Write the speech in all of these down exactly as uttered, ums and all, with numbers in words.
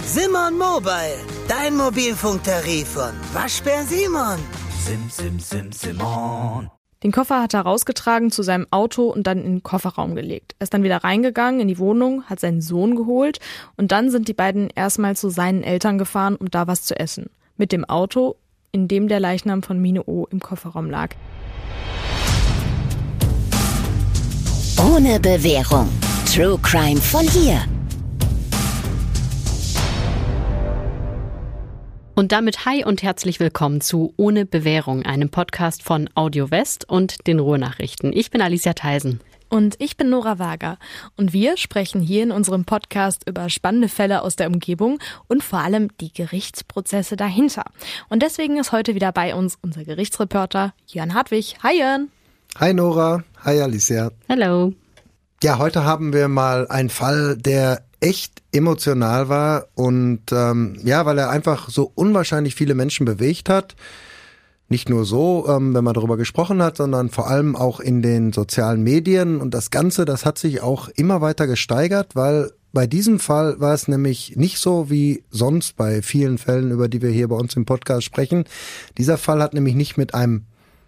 Simon Mobile, dein Mobilfunktarif von Waschbär Simon. Sim, sim, sim, Simon. Den Koffer hat er rausgetragen zu seinem Auto und dann in den Kofferraum gelegt. Er ist dann wieder reingegangen in die Wohnung, hat seinen Sohn geholt und dann sind die beiden erstmal zu seinen Eltern gefahren, um da was zu essen. Mit dem Auto, in dem der Leichnam von Mine O im Kofferraum lag. Ohne Bewährung. True Crime von hier. Und damit hi und herzlich willkommen zu Ohne Bewährung, einem Podcast von Audio West und den Ruhrnachrichten. Ich bin Alicia Theisen. Und ich bin Nora Wager. Und wir sprechen hier in unserem Podcast über spannende Fälle aus der Umgebung und vor allem die Gerichtsprozesse dahinter. Und deswegen ist heute wieder bei uns unser Gerichtsreporter Jörn Hartwig. Hi Jörn. Hi Nora. Hi Alicia. Hallo. Ja, heute haben wir mal einen Fall, der echt emotional war und ähm, ja, weil er einfach so unwahrscheinlich viele Menschen bewegt hat. Nicht nur so, ähm, wenn man darüber gesprochen hat, sondern vor allem auch in den sozialen Medien. Und das Ganze, das hat sich auch immer weiter gesteigert, weil bei diesem Fall war es nämlich nicht so wie sonst bei vielen Fällen, über die wir hier bei uns im Podcast sprechen. Dieser Fall hat nämlich nicht mit einem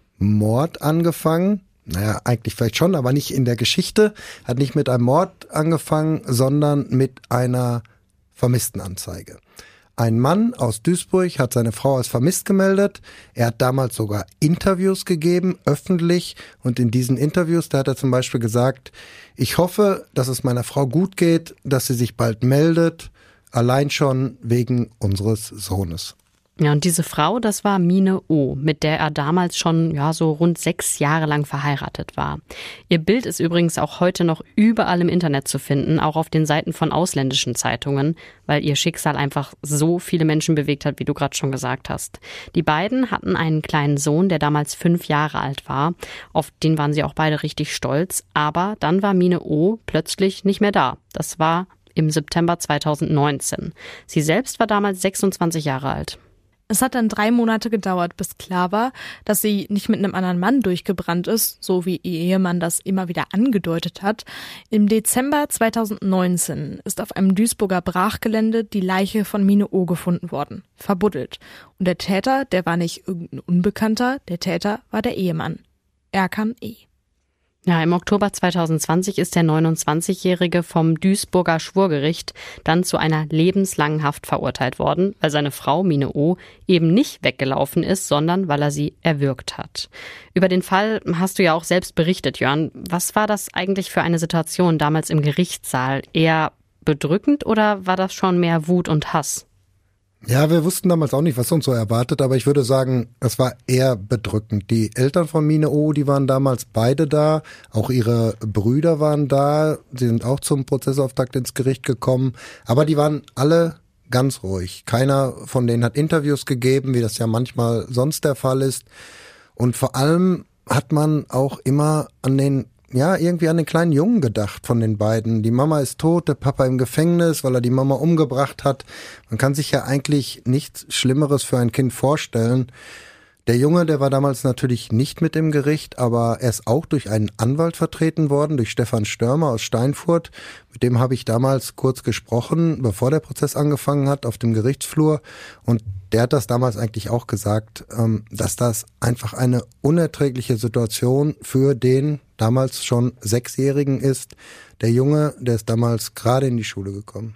Mord angefangen. Naja, eigentlich vielleicht schon, aber nicht in der Geschichte. Hat nicht mit einem Mord angefangen, sondern mit einer Vermisstenanzeige. Ein Mann aus Duisburg hat seine Frau als vermisst gemeldet. Er hat damals sogar Interviews gegeben, öffentlich. Und in diesen Interviews, da hat er zum Beispiel gesagt, ich hoffe, dass es meiner Frau gut geht, dass sie sich bald meldet, allein schon wegen unseres Sohnes. Ja, und diese Frau, das war Mine O., mit der er damals schon ja so rund sechs Jahre lang verheiratet war. Ihr Bild ist übrigens auch heute noch überall im Internet zu finden, auch auf den Seiten von ausländischen Zeitungen, weil ihr Schicksal einfach so viele Menschen bewegt hat, wie du gerade schon gesagt hast. Die beiden hatten einen kleinen Sohn, der damals fünf Jahre alt war. Auf den waren sie auch beide richtig stolz. Aber dann war Mine O. plötzlich nicht mehr da. Das war im September zweitausendneunzehn. Sie selbst war damals sechsundzwanzig Jahre alt. Es hat dann drei Monate gedauert, bis klar war, dass sie nicht mit einem anderen Mann durchgebrannt ist, so wie ihr Ehemann das immer wieder angedeutet hat. Im Dezember zweitausendneunzehn ist auf einem Duisburger Brachgelände die Leiche von Mine O. gefunden worden, verbuddelt. Und der Täter, der war nicht irgendein Unbekannter, der Täter war der Ehemann, Erkan E. Ja, im Oktober zweitausendzwanzig ist der neunundzwanzigjährige vom Duisburger Schwurgericht dann zu einer lebenslangen Haft verurteilt worden, weil seine Frau Mine O. eben nicht weggelaufen ist, sondern weil er sie erwürgt hat. Über den Fall hast du ja auch selbst berichtet, Jörn. Was war das eigentlich für eine Situation damals im Gerichtssaal? Eher bedrückend oder war das schon mehr Wut und Hass? Ja, wir wussten damals auch nicht, was uns so erwartet, aber ich würde sagen, es war eher bedrückend. Die Eltern von Mine O., die waren damals beide da, auch ihre Brüder waren da, sie sind auch zum Prozessauftakt ins Gericht gekommen, aber die waren alle ganz ruhig. Keiner von denen hat Interviews gegeben, wie das ja manchmal sonst der Fall ist. Und vor allem hat man auch immer an den Ja, irgendwie an den kleinen Jungen gedacht von den beiden. Die Mama ist tot, der Papa im Gefängnis, weil er die Mama umgebracht hat. Man kann sich ja eigentlich nichts Schlimmeres für ein Kind vorstellen. Der Junge, der war damals natürlich nicht mit im Gericht, aber er ist auch durch einen Anwalt vertreten worden, durch Stefan Störmer aus Steinfurt. Mit dem habe ich damals kurz gesprochen, bevor der Prozess angefangen hat, auf dem Gerichtsflur. Und der hat das damals eigentlich auch gesagt, dass das einfach eine unerträgliche Situation für den damals schon Sechsjährigen ist. Der Junge, der ist damals gerade in die Schule gekommen.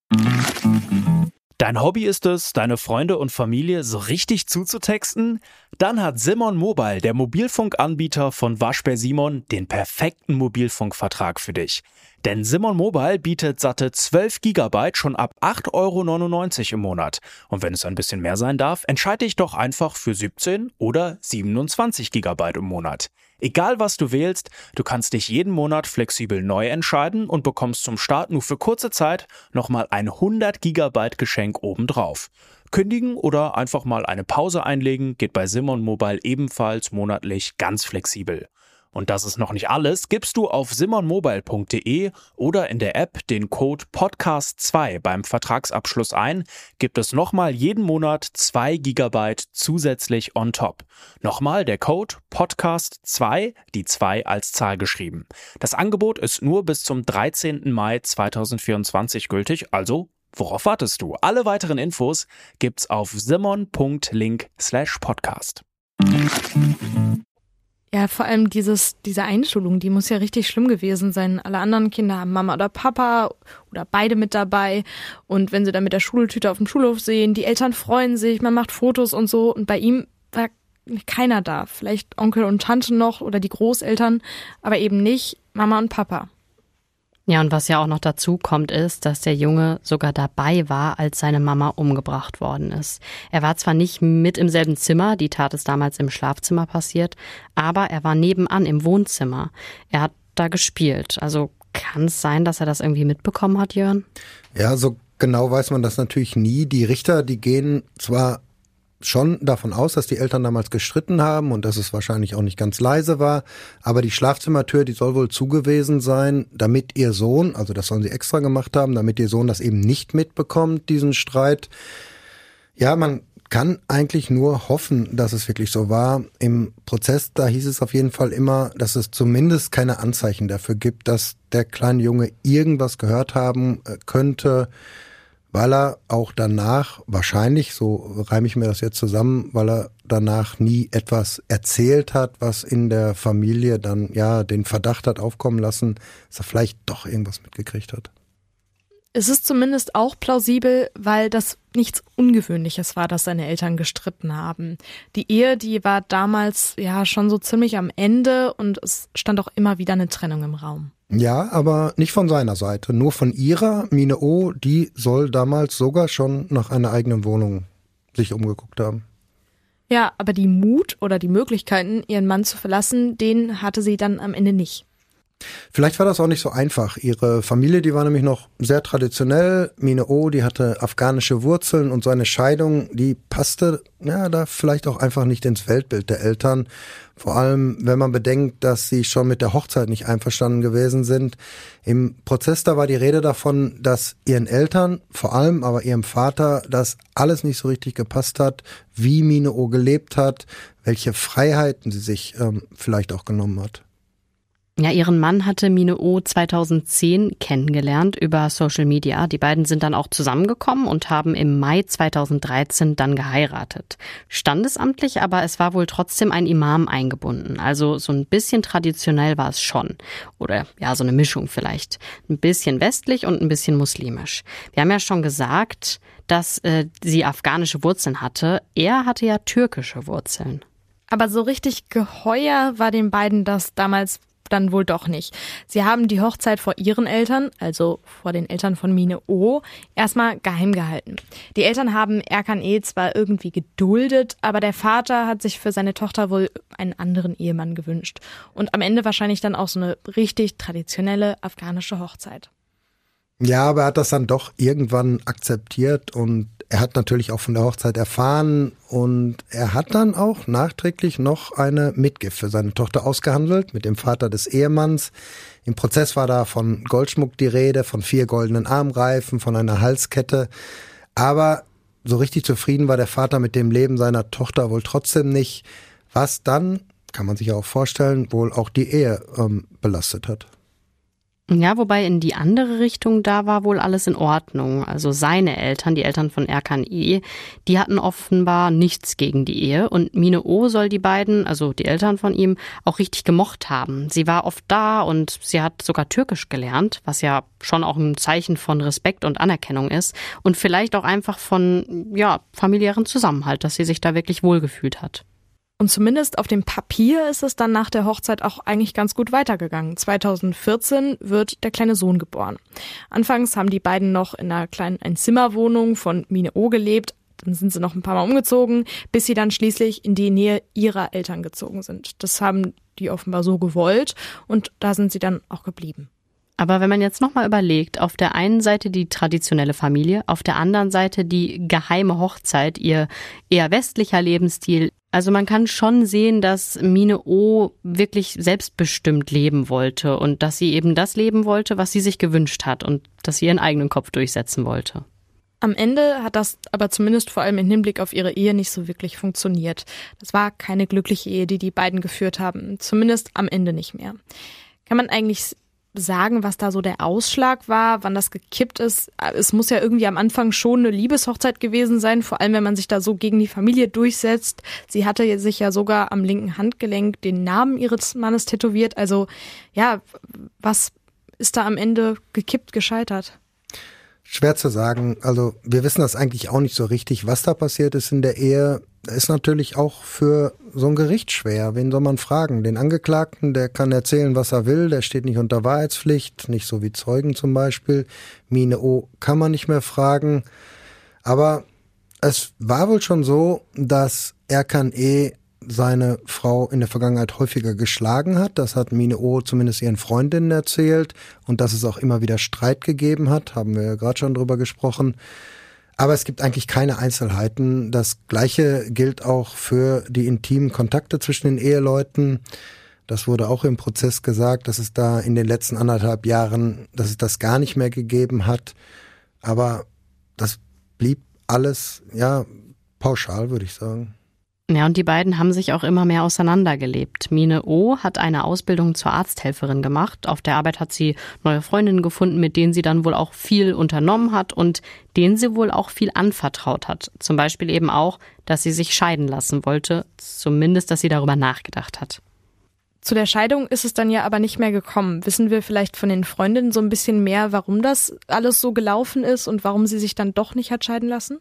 Dein Hobby ist es, deine Freunde und Familie so richtig zuzutexten? Dann hat Simon Mobile, der Mobilfunkanbieter von Waschbär Simon, den perfekten Mobilfunkvertrag für dich. Denn Simon Mobile bietet satte zwölf Gigabyte schon ab acht Euro neunundneunzig im Monat. Und wenn es ein bisschen mehr sein darf, entscheide dich doch einfach für siebzehn oder siebenundzwanzig Gigabyte im Monat. Egal was du wählst, du kannst dich jeden Monat flexibel neu entscheiden und bekommst zum Start nur für kurze Zeit nochmal ein hundert Gigabyte Geschenk obendrauf. Kündigen oder einfach mal eine Pause einlegen geht bei Simon Mobile ebenfalls monatlich ganz flexibel. Und das ist noch nicht alles, gibst du auf simon mobile punkt de oder in der App den Code Podcast zwei beim Vertragsabschluss ein, gibt es nochmal jeden Monat zwei Gigabyte zusätzlich on top. Nochmal der Code Podcast zwei, die zwei als Zahl geschrieben. Das Angebot ist nur bis zum dreizehnten Mai zweitausendvierundzwanzig gültig, also Worauf wartest du? Alle weiteren Infos gibt's auf simon.link slash podcast. Ja, vor allem dieses, diese Einschulung, die muss ja richtig schlimm gewesen sein. Alle anderen Kinder haben Mama oder Papa oder beide mit dabei. Und wenn sie dann mit der Schultüte auf dem Schulhof sehen, die Eltern freuen sich, man macht Fotos und so. Und bei ihm war keiner da. Vielleicht Onkel und Tante noch oder die Großeltern, aber eben nicht Mama und Papa. Ja, und was ja auch noch dazu kommt, ist, dass der Junge sogar dabei war, als seine Mama umgebracht worden ist. Er war zwar nicht mit im selben Zimmer, die Tat ist damals im Schlafzimmer passiert, aber er war nebenan im Wohnzimmer. Er hat da gespielt. Also kann es sein, dass er das irgendwie mitbekommen hat, Jörn? Ja, so genau weiß man das natürlich nie. Die Richter, die gehen zwar schon davon aus, dass die Eltern damals gestritten haben und dass es wahrscheinlich auch nicht ganz leise war. Aber die Schlafzimmertür, die soll wohl zu gewesen sein, damit ihr Sohn, also das sollen sie extra gemacht haben, damit ihr Sohn das eben nicht mitbekommt, diesen Streit. Ja, man kann eigentlich nur hoffen, dass es wirklich so war. Im Prozess, da hieß es auf jeden Fall immer, dass es zumindest keine Anzeichen dafür gibt, dass der kleine Junge irgendwas gehört haben könnte, weil er auch danach, wahrscheinlich, so reime ich mir das jetzt zusammen, weil er danach nie etwas erzählt hat, was in der Familie dann ja den Verdacht hat aufkommen lassen, dass er vielleicht doch irgendwas mitgekriegt hat. Es ist zumindest auch plausibel, weil das nichts Ungewöhnliches war, dass seine Eltern gestritten haben. Die Ehe, die war damals ja schon so ziemlich am Ende und es stand auch immer wieder eine Trennung im Raum. Ja, aber nicht von seiner Seite, nur von ihrer. Mine O, die soll damals sogar schon nach einer eigenen Wohnung sich umgeguckt haben. Ja, aber die Mut oder die Möglichkeiten, ihren Mann zu verlassen, den hatte sie dann am Ende nicht. Vielleicht war das auch nicht so einfach. Ihre Familie, die war nämlich noch sehr traditionell. Mine O, die hatte afghanische Wurzeln und so eine Scheidung, die passte ja da vielleicht auch einfach nicht ins Weltbild der Eltern. Vor allem, wenn man bedenkt, dass sie schon mit der Hochzeit nicht einverstanden gewesen sind. Im Prozess da war die Rede davon, dass ihren Eltern, vor allem aber ihrem Vater, das alles nicht so richtig gepasst hat, wie Mine O gelebt hat, welche Freiheiten sie sich ähm, vielleicht auch genommen hat. Ja, ihren Mann hatte Mine O zweitausendzehn kennengelernt über Social Media. Die beiden sind dann auch zusammengekommen und haben im Mai zweitausenddreizehn dann geheiratet. Standesamtlich, aber es war wohl trotzdem ein Imam eingebunden. Also so ein bisschen traditionell war es schon. Oder ja, so eine Mischung vielleicht. Ein bisschen westlich und ein bisschen muslimisch. Wir haben ja schon gesagt, dass äh, sie afghanische Wurzeln hatte. Er hatte ja türkische Wurzeln. Aber so richtig geheuer war den beiden das damals dann wohl doch nicht. Sie haben die Hochzeit vor ihren Eltern, also vor den Eltern von Mine O, erstmal geheim gehalten. Die Eltern haben Erkan E. zwar irgendwie geduldet, aber der Vater hat sich für seine Tochter wohl einen anderen Ehemann gewünscht. Und am Ende wahrscheinlich dann auch so eine richtig traditionelle afghanische Hochzeit. Ja, aber er hat das dann doch irgendwann akzeptiert und er hat natürlich auch von der Hochzeit erfahren und er hat dann auch nachträglich noch eine Mitgift für seine Tochter ausgehandelt mit dem Vater des Ehemanns. Im Prozess war da von Goldschmuck die Rede, von vier goldenen Armreifen, von einer Halskette. Aber so richtig zufrieden war der Vater mit dem Leben seiner Tochter wohl trotzdem nicht, was dann, kann man sich ja auch vorstellen, wohl auch die Ehe ähm, belastet hat. Ja, wobei in die andere Richtung, da war wohl alles in Ordnung. Also seine Eltern, die Eltern von Erkan E., die hatten offenbar nichts gegen die Ehe. Und Mine O soll die beiden, also die Eltern von ihm, auch richtig gemocht haben. Sie war oft da und sie hat sogar Türkisch gelernt, was ja schon auch ein Zeichen von Respekt und Anerkennung ist. Und vielleicht auch einfach von, ja, familiären Zusammenhalt, dass sie sich da wirklich wohlgefühlt hat. Und zumindest auf dem Papier ist es dann nach der Hochzeit auch eigentlich ganz gut weitergegangen. zweitausendvierzehn wird der kleine Sohn geboren. Anfangs haben die beiden noch in einer kleinen Einzimmerwohnung von Mine O gelebt. Dann sind sie noch ein paar Mal umgezogen, bis sie dann schließlich in die Nähe ihrer Eltern gezogen sind. Das haben die offenbar so gewollt und da sind sie dann auch geblieben. Aber wenn man jetzt nochmal überlegt, auf der einen Seite die traditionelle Familie, auf der anderen Seite die geheime Hochzeit, ihr eher westlicher Lebensstil. Also man kann schon sehen, dass Mine O wirklich selbstbestimmt leben wollte und dass sie eben das leben wollte, was sie sich gewünscht hat und dass sie ihren eigenen Kopf durchsetzen wollte. Am Ende hat das aber zumindest vor allem im Hinblick auf ihre Ehe nicht so wirklich funktioniert. Das war keine glückliche Ehe, die die beiden geführt haben, zumindest am Ende nicht mehr. Kann man eigentlich sagen, was da so der Ausschlag war, wann das gekippt ist? Es muss ja irgendwie am Anfang schon eine Liebeshochzeit gewesen sein, vor allem wenn man sich da so gegen die Familie durchsetzt. Sie hatte sich ja sogar am linken Handgelenk den Namen ihres Mannes tätowiert. Also ja, was ist da am Ende gekippt, gescheitert? Schwer zu sagen. Also wir wissen das eigentlich auch nicht so richtig, was da passiert ist in der Ehe. Das ist natürlich auch für so ein Gericht schwer. Wen soll man fragen? Den Angeklagten, der kann erzählen, was er will. Der steht nicht unter Wahrheitspflicht, nicht so wie Zeugen zum Beispiel. Mine O kann man nicht mehr fragen. Aber es war wohl schon so, dass Erkan E. seine Frau in der Vergangenheit häufiger geschlagen hat. Das hat Mine O zumindest ihren Freundinnen erzählt. Und dass es auch immer wieder Streit gegeben hat, haben wir ja gerade schon drüber gesprochen. Aber es gibt eigentlich keine Einzelheiten. Das Gleiche gilt auch für die intimen Kontakte zwischen den Eheleuten. Das wurde auch im Prozess gesagt, dass es da in den letzten anderthalb Jahren, dass es das gar nicht mehr gegeben hat. Aber das blieb alles, ja, pauschal, würde ich sagen. Ja, und die beiden haben sich auch immer mehr auseinandergelebt. Mine O. hat eine Ausbildung zur Arzthelferin gemacht. Auf der Arbeit hat sie neue Freundinnen gefunden, mit denen sie dann wohl auch viel unternommen hat und denen sie wohl auch viel anvertraut hat. Zum Beispiel eben auch, dass sie sich scheiden lassen wollte, zumindest, dass sie darüber nachgedacht hat. Zu der Scheidung ist es dann ja aber nicht mehr gekommen. Wissen wir vielleicht von den Freundinnen so ein bisschen mehr, warum das alles so gelaufen ist und warum sie sich dann doch nicht hat scheiden lassen?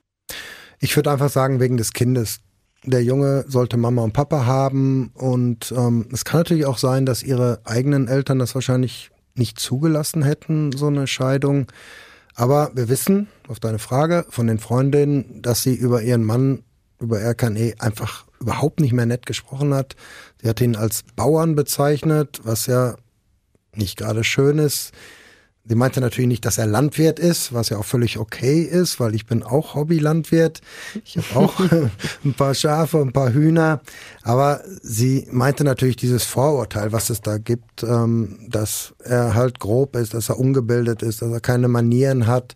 Ich würde einfach sagen, wegen des Kindes. Der Junge sollte Mama und Papa haben und ähm, es kann natürlich auch sein, dass ihre eigenen Eltern das wahrscheinlich nicht zugelassen hätten, so eine Scheidung. Aber wir wissen, auf deine Frage, von den Freundinnen, dass sie über ihren Mann, über Erkan E. einfach überhaupt nicht mehr nett gesprochen hat. Sie hat ihn als Bauern bezeichnet, was ja nicht gerade schön ist. Sie meinte natürlich nicht, dass er Landwirt ist, was ja auch völlig okay ist, weil ich bin auch Hobbylandwirt. Ich habe auch ein paar Schafe, ein paar Hühner. Aber sie meinte natürlich dieses Vorurteil, was es da gibt, dass er halt grob ist, dass er ungebildet ist, dass er keine Manieren hat.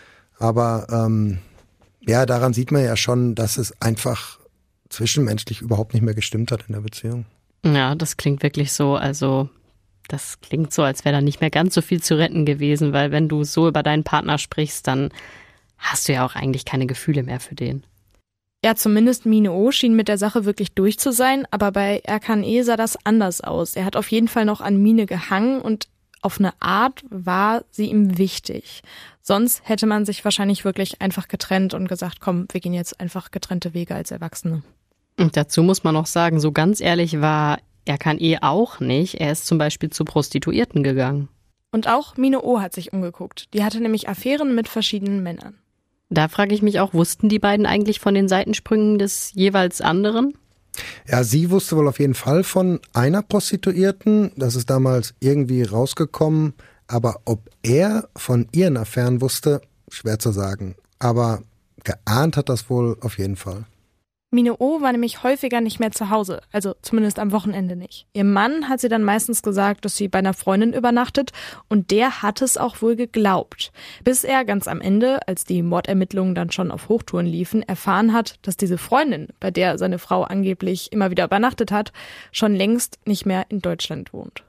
Aber ähm, ja, daran sieht man ja schon, dass es einfach zwischenmenschlich überhaupt nicht mehr gestimmt hat in der Beziehung. Ja, das klingt wirklich so, also... Das klingt so, als wäre da nicht mehr ganz so viel zu retten gewesen, weil wenn du so über deinen Partner sprichst, dann hast du ja auch eigentlich keine Gefühle mehr für den. Ja, zumindest Mine O schien mit der Sache wirklich durch zu sein, aber bei Erkan E. sah das anders aus. Er hat auf jeden Fall noch an Mine gehangen und auf eine Art war sie ihm wichtig. Sonst hätte man sich wahrscheinlich wirklich einfach getrennt und gesagt, komm, wir gehen jetzt einfach getrennte Wege als Erwachsene. Und dazu muss man noch sagen, so ganz ehrlich war Erkan E. auch nicht. Er ist zum Beispiel zu Prostituierten gegangen. Und auch Mine O. hat sich umgeguckt. Die hatte nämlich Affären mit verschiedenen Männern. Da frage ich mich auch, wussten die beiden eigentlich von den Seitensprüngen des jeweils anderen? Ja, sie wusste wohl auf jeden Fall von einer Prostituierten. Das ist damals irgendwie rausgekommen. Aber ob er von ihren Affären wusste, schwer zu sagen. Aber geahnt hat das wohl auf jeden Fall. Mine O. war nämlich häufiger nicht mehr zu Hause, also zumindest am Wochenende nicht. Ihr Mann hat sie dann meistens gesagt, dass sie bei einer Freundin übernachtet und der hat es auch wohl geglaubt. Bis er ganz am Ende, als die Mordermittlungen dann schon auf Hochtouren liefen, erfahren hat, dass diese Freundin, bei der seine Frau angeblich immer wieder übernachtet hat, schon längst nicht mehr in Deutschland wohnt.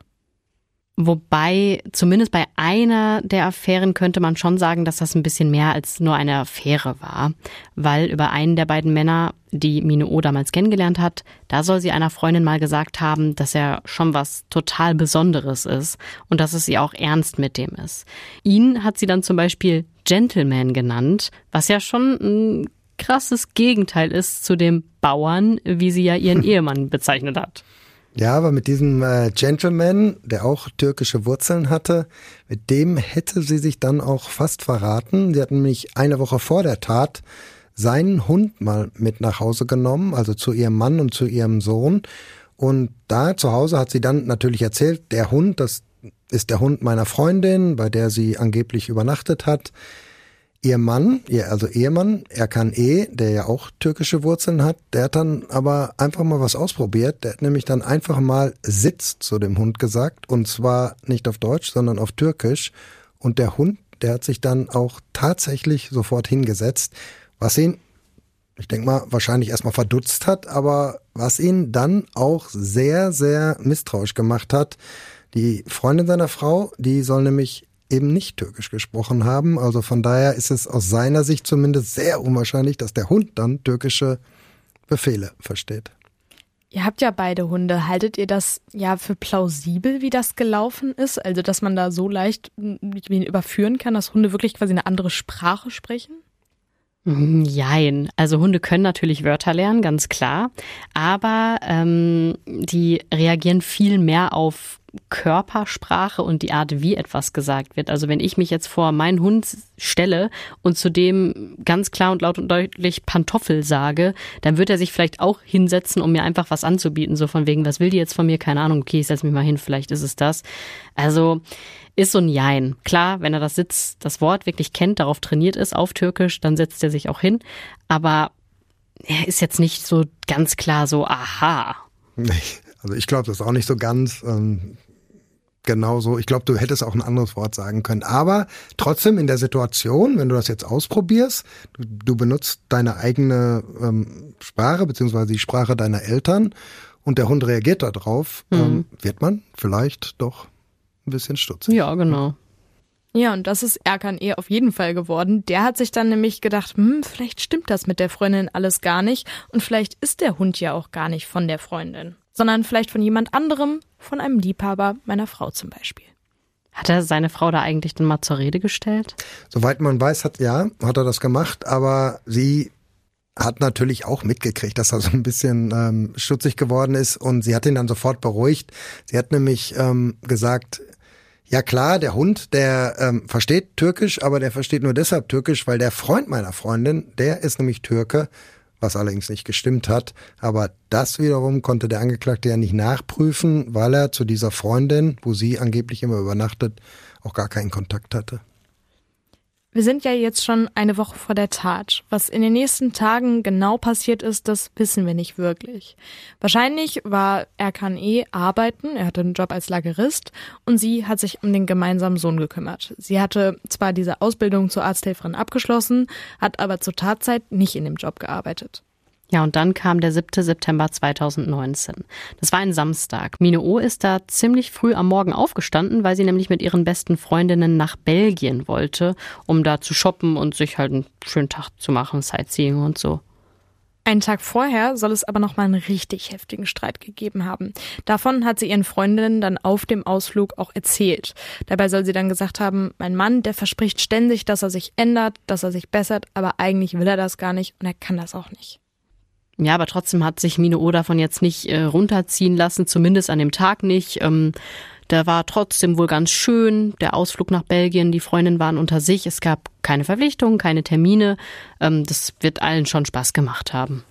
Wobei, zumindest bei einer der Affären könnte man schon sagen, dass das ein bisschen mehr als nur eine Affäre war. Weil über einen der beiden Männer, die Mine O. damals kennengelernt hat, da soll sie einer Freundin mal gesagt haben, dass er schon was total Besonderes ist und dass es ihr auch ernst mit dem ist. Ihn hat sie dann zum Beispiel Gentleman genannt, was ja schon ein krasses Gegenteil ist zu dem Bauern, wie sie ja ihren Ehemann bezeichnet hat. Ja, aber mit diesem äh, Gentleman, der auch türkische Wurzeln hatte, mit dem hätte sie sich dann auch fast verraten. Sie hat nämlich eine Woche vor der Tat seinen Hund mal mit nach Hause genommen, also zu ihrem Mann und zu ihrem Sohn. Und da zu Hause hat sie dann natürlich erzählt, der Hund, das ist der Hund meiner Freundin, bei der sie angeblich übernachtet hat. Ihr Mann, ihr also Ehemann, Erkan E., der ja auch türkische Wurzeln hat, der hat dann aber einfach mal was ausprobiert. Der hat nämlich dann einfach mal Sitz zu dem Hund gesagt und zwar nicht auf Deutsch, sondern auf Türkisch. Und der Hund, der hat sich dann auch tatsächlich sofort hingesetzt, was ihn, ich denke mal, wahrscheinlich erstmal verdutzt hat, aber was ihn dann auch sehr, sehr misstrauisch gemacht hat. Die Freundin seiner Frau, die soll nämlich eben nicht Türkisch gesprochen haben. Also von daher ist es aus seiner Sicht zumindest sehr unwahrscheinlich, dass der Hund dann türkische Befehle versteht. Ihr habt ja beide Hunde. Haltet ihr das ja für plausibel, wie das gelaufen ist? Also, dass man da so leicht wen überführen kann, dass Hunde wirklich quasi eine andere Sprache sprechen? Jein. Also Hunde können natürlich Wörter lernen, ganz klar. Aber ähm, die reagieren viel mehr auf Körpersprache und die Art, wie etwas gesagt wird. Also wenn ich mich jetzt vor meinen Hund stelle und zu dem ganz klar und laut und deutlich Pantoffel sage, dann wird er sich vielleicht auch hinsetzen, um mir einfach was anzubieten. So von wegen, was will die jetzt von mir? Keine Ahnung. Okay, ich setze mich mal hin, vielleicht ist es das. Also ist so ein Jein. Klar, wenn er das Sitz, das Wort wirklich kennt, darauf trainiert ist, auf Türkisch, dann setzt er sich auch hin. Aber er ist jetzt nicht so ganz klar so, aha. Nee, also ich glaube das auch nicht so ganz ähm, genau so. Ich glaube, du hättest auch ein anderes Wort sagen können. Aber trotzdem in der Situation, wenn du das jetzt ausprobierst, du, du benutzt deine eigene ähm, Sprache, beziehungsweise die Sprache deiner Eltern und der Hund reagiert darauf, mhm. ähm, wird man vielleicht doch ein bisschen stutzig. Ja, genau. Ja, und das ist Erkan E. auf jeden Fall geworden. Der hat sich dann nämlich gedacht, hm, vielleicht stimmt das mit der Freundin alles gar nicht und vielleicht ist der Hund ja auch gar nicht von der Freundin, sondern vielleicht von jemand anderem, von einem Liebhaber meiner Frau zum Beispiel. Hat er seine Frau da eigentlich dann mal zur Rede gestellt? Soweit man weiß, hat ja, hat er das gemacht, aber sie hat natürlich auch mitgekriegt, dass er so ein bisschen ähm, stutzig geworden ist und sie hat ihn dann sofort beruhigt. Sie hat nämlich ähm, gesagt, ja klar, der Hund, der ähm, versteht Türkisch, aber der versteht nur deshalb Türkisch, weil der Freund meiner Freundin, der ist nämlich Türke, was allerdings nicht gestimmt hat. Aber das wiederum konnte der Angeklagte ja nicht nachprüfen, weil er zu dieser Freundin, wo sie angeblich immer übernachtet, auch gar keinen Kontakt hatte. Wir sind ja jetzt schon eine Woche vor der Tat. Was in den nächsten Tagen genau passiert ist, das wissen wir nicht wirklich. Wahrscheinlich war Erkan E. arbeiten, er hatte einen Job als Lagerist und sie hat sich um den gemeinsamen Sohn gekümmert. Sie hatte zwar diese Ausbildung zur Arzthelferin abgeschlossen, hat aber zur Tatzeit nicht in dem Job gearbeitet. Ja, und dann kam der siebte September zweitausendneunzehn. Das war ein Samstag. Mine O. ist da ziemlich früh am Morgen aufgestanden, weil sie nämlich mit ihren besten Freundinnen nach Belgien wollte, um da zu shoppen und sich halt einen schönen Tag zu machen, Sightseeing und so. Einen Tag vorher soll es aber noch mal einen richtig heftigen Streit gegeben haben. Davon hat sie ihren Freundinnen dann auf dem Ausflug auch erzählt. Dabei soll sie dann gesagt haben, mein Mann, der verspricht ständig, dass er sich ändert, dass er sich bessert, aber eigentlich will er das gar nicht und er kann das auch nicht. Ja, aber trotzdem hat sich Mine O. davon jetzt nicht äh, runterziehen lassen, zumindest an dem Tag nicht. Ähm, der war trotzdem wohl ganz schön, der Ausflug nach Belgien, die Freundinnen waren unter sich, es gab keine Verpflichtungen, keine Termine. Ähm, das wird allen schon Spaß gemacht haben.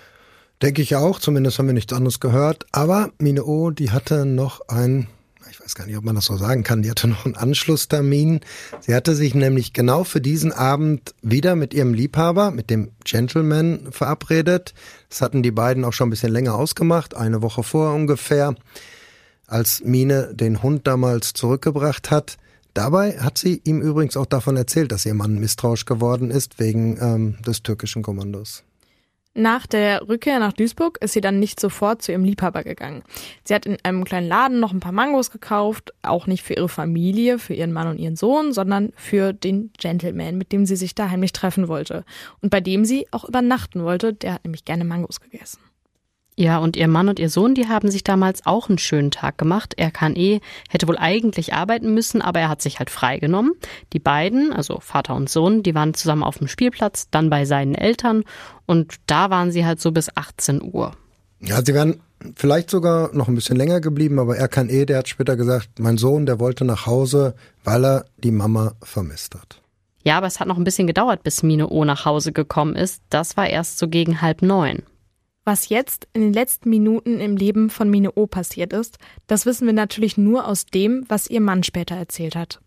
Denke ich auch, zumindest haben wir nichts anderes gehört. Aber Mine O., die hatte noch ein, ich weiß gar nicht, ob man das so sagen kann, die hatte noch einen Anschlusstermin. Sie hatte sich nämlich genau für diesen Abend wieder mit ihrem Liebhaber, mit dem Gentleman, verabredet. Das hatten die beiden auch schon ein bisschen länger ausgemacht, eine Woche vorher ungefähr, als Mine den Hund damals zurückgebracht hat. Dabei hat sie ihm übrigens auch davon erzählt, dass ihr Mann misstrauisch geworden ist wegen ähm, des türkischen Kommandos. Nach der Rückkehr nach Duisburg ist sie dann nicht sofort zu ihrem Liebhaber gegangen. Sie hat in einem kleinen Laden noch ein paar Mangos gekauft, auch nicht für ihre Familie, für ihren Mann und ihren Sohn, sondern für den Gentleman, mit dem sie sich da heimlich treffen wollte und bei dem sie auch übernachten wollte. Der hat nämlich gerne Mangos gegessen. Ja, und ihr Mann und ihr Sohn, die haben sich damals auch einen schönen Tag gemacht. Erkan E. hätte wohl eigentlich arbeiten müssen, aber er hat sich halt freigenommen. Die beiden, also Vater und Sohn, die waren zusammen auf dem Spielplatz, dann bei seinen Eltern und da waren sie halt so bis achtzehn Uhr. Ja, sie wären vielleicht sogar noch ein bisschen länger geblieben, aber Erkan E., der hat später gesagt, mein Sohn, der wollte nach Hause, weil er die Mama vermisst hat. Ja, aber es hat noch ein bisschen gedauert, bis Mine O. nach Hause gekommen ist. Das war erst so gegen halb neun. Was jetzt in den letzten Minuten im Leben von Mine O. passiert ist, das wissen wir natürlich nur aus dem, was ihr Mann später erzählt hat.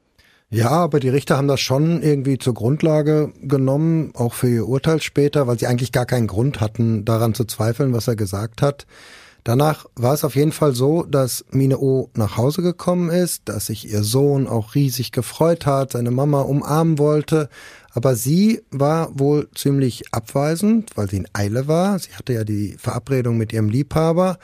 Ja, aber die Richter haben das schon irgendwie zur Grundlage genommen, auch für ihr Urteil später, weil sie eigentlich gar keinen Grund hatten, daran zu zweifeln, was er gesagt hat. Danach war es auf jeden Fall so, dass Mine O. nach Hause gekommen ist, dass sich ihr Sohn auch riesig gefreut hat, seine Mama umarmen wollte. Aber sie war wohl ziemlich abweisend, weil sie in Eile war. Sie hatte ja die Verabredung mit ihrem Liebhaber.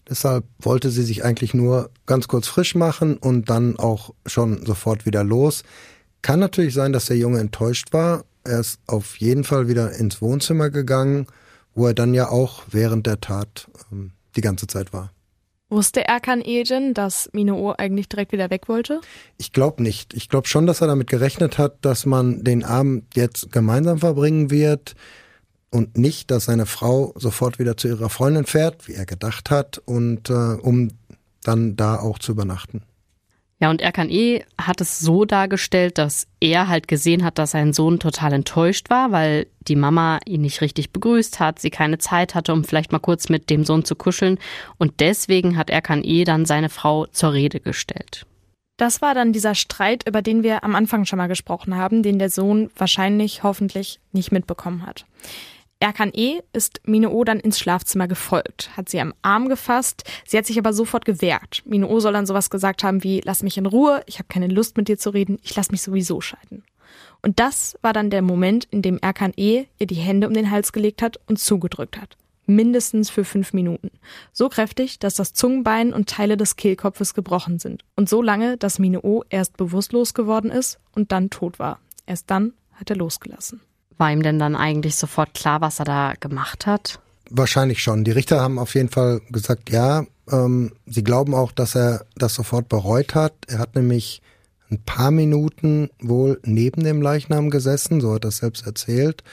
Deshalb wollte sie sich eigentlich nur ganz kurz frisch machen und dann auch schon sofort wieder los. Kann natürlich sein, dass der Junge enttäuscht war. Er ist auf jeden Fall wieder ins Wohnzimmer gegangen, wo er dann ja auch während der Tat ähm, die ganze Zeit war. Wusste Erkan E. denn, dass Mine O eigentlich direkt wieder weg wollte? Ich glaube nicht. Ich glaube schon, dass er damit gerechnet hat, dass man den Abend jetzt gemeinsam verbringen wird und nicht, dass seine Frau sofort wieder zu ihrer Freundin fährt, wie er gedacht hat, und äh, um dann da auch zu übernachten. Ja, und Erkan E. hat es so dargestellt, dass er halt gesehen hat, dass sein Sohn total enttäuscht war, weil die Mama ihn nicht richtig begrüßt hat, sie keine Zeit hatte, um vielleicht mal kurz mit dem Sohn zu kuscheln. Und deswegen hat Erkan E. dann seine Frau zur Rede gestellt. Das war dann dieser Streit, über den wir am Anfang schon mal gesprochen haben, den der Sohn wahrscheinlich, hoffentlich nicht mitbekommen hat. Erkan E. ist Mine O. dann ins Schlafzimmer gefolgt, hat sie am Arm gefasst, sie hat sich aber sofort gewehrt. Mine O. soll dann sowas gesagt haben wie, lass mich in Ruhe, ich habe keine Lust mit dir zu reden, ich lass mich sowieso scheiden. Und das war dann der Moment, in dem Erkan E. ihr die Hände um den Hals gelegt hat und zugedrückt hat. Mindestens für fünf Minuten. So kräftig, dass das Zungenbein und Teile des Kehlkopfes gebrochen sind. Und so lange, dass Mine O. erst bewusstlos geworden ist und dann tot war. Erst dann hat er losgelassen. War ihm denn dann eigentlich sofort klar, was er da gemacht hat? Wahrscheinlich schon. Die Richter haben auf jeden Fall gesagt, ja, ähm, sie glauben auch, dass er das sofort bereut hat. Er hat nämlich ein paar Minuten wohl neben dem Leichnam gesessen, so hat er es selbst erzählt.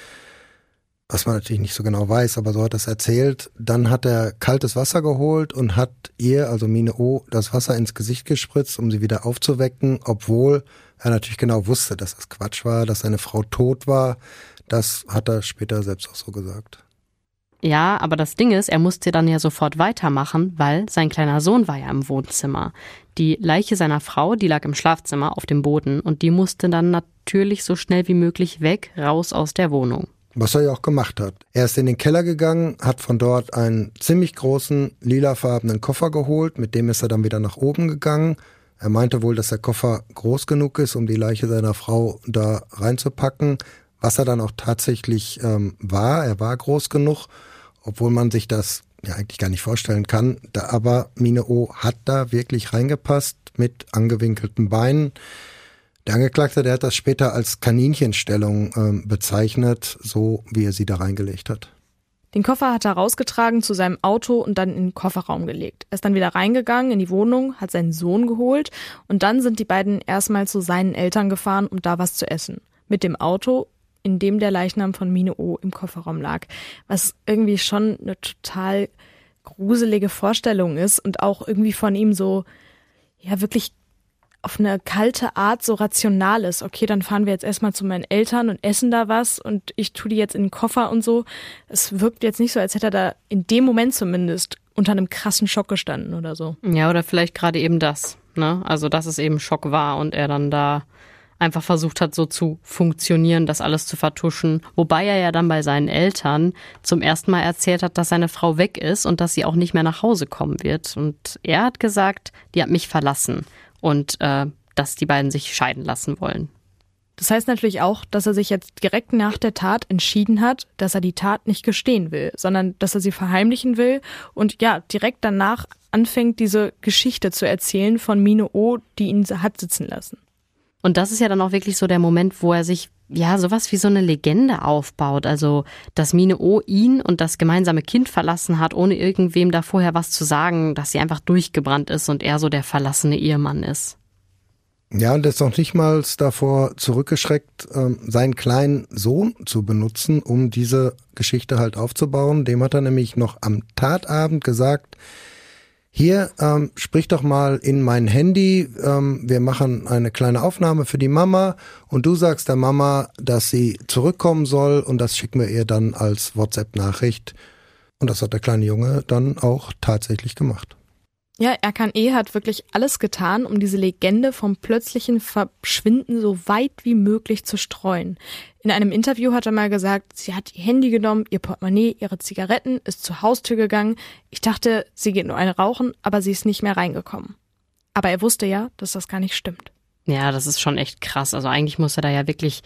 Was man natürlich nicht so genau weiß, aber so hat er es erzählt. Dann hat er kaltes Wasser geholt und hat ihr, also Mine O., das Wasser ins Gesicht gespritzt, um sie wieder aufzuwecken, obwohl er natürlich genau wusste, dass das Quatsch war, dass seine Frau tot war. Das hat er später selbst auch so gesagt. Ja, aber das Ding ist, er musste dann ja sofort weitermachen, weil sein kleiner Sohn war ja im Wohnzimmer. Die Leiche seiner Frau, die lag im Schlafzimmer auf dem Boden und die musste dann natürlich so schnell wie möglich weg, raus aus der Wohnung. Was er ja auch gemacht hat. Er ist in den Keller gegangen, hat von dort einen ziemlich großen lilafarbenen Koffer geholt, mit dem ist er dann wieder nach oben gegangen. Er meinte wohl, dass der Koffer groß genug ist, um die Leiche seiner Frau da reinzupacken, was er dann auch tatsächlich ähm, war. Er war groß genug, obwohl man sich das ja eigentlich gar nicht vorstellen kann. Da, aber Mine O. hat da wirklich reingepasst mit angewinkelten Beinen. Der Angeklagte, der hat das später als Kaninchenstellung ähm, bezeichnet, so wie er sie da reingelegt hat. Den Koffer hat er rausgetragen zu seinem Auto und dann in den Kofferraum gelegt. Er ist dann wieder reingegangen in die Wohnung, hat seinen Sohn geholt und dann sind die beiden erstmal zu seinen Eltern gefahren, um da was zu essen. Mit dem Auto, in dem der Leichnam von Mine O. im Kofferraum lag. Was irgendwie schon eine total gruselige Vorstellung ist und auch irgendwie von ihm so, ja wirklich auf eine kalte Art so rational ist. Okay, dann fahren wir jetzt erstmal zu meinen Eltern und essen da was und ich tue die jetzt in den Koffer und so. Es wirkt jetzt nicht so, als hätte er da in dem Moment zumindest unter einem krassen Schock gestanden oder so. Ja, oder vielleicht gerade eben das, ne? Also, dass es eben Schock war und er dann da einfach versucht hat, so zu funktionieren, das alles zu vertuschen. Wobei er ja dann bei seinen Eltern zum ersten Mal erzählt hat, dass seine Frau weg ist und dass sie auch nicht mehr nach Hause kommen wird. Und er hat gesagt, die hat mich verlassen. Und äh, dass die beiden sich scheiden lassen wollen. Das heißt natürlich auch, dass er sich jetzt direkt nach der Tat entschieden hat, dass er die Tat nicht gestehen will, sondern dass er sie verheimlichen will und ja, direkt danach anfängt, diese Geschichte zu erzählen von Mine O., die ihn hat sitzen lassen. Und das ist ja dann auch wirklich so der Moment, wo er sich ja sowas wie so eine Legende aufbaut. Also, dass Mine O. ihn und das gemeinsame Kind verlassen hat, ohne irgendwem da vorher was zu sagen, dass sie einfach durchgebrannt ist und er so der verlassene Ehemann ist. Ja, und er ist noch nicht mal davor zurückgeschreckt, seinen kleinen Sohn zu benutzen, um diese Geschichte halt aufzubauen. Dem hat er nämlich noch am Tatabend gesagt, hier, ähm, sprich doch mal in mein Handy, ähm, wir machen eine kleine Aufnahme für die Mama und du sagst der Mama, dass sie zurückkommen soll und das schicken wir ihr dann als WhatsApp-Nachricht. Und das hat der kleine Junge dann auch tatsächlich gemacht. Ja, Erkan E. hat wirklich alles getan, um diese Legende vom plötzlichen Verschwinden so weit wie möglich zu streuen. In einem Interview hat er mal gesagt, sie hat ihr Handy genommen, ihr Portemonnaie, ihre Zigaretten, ist zur Haustür gegangen. Ich dachte, sie geht nur eine rauchen, aber sie ist nicht mehr reingekommen. Aber er wusste ja, dass das gar nicht stimmt. Ja, das ist schon echt krass. Also eigentlich muss er da ja wirklich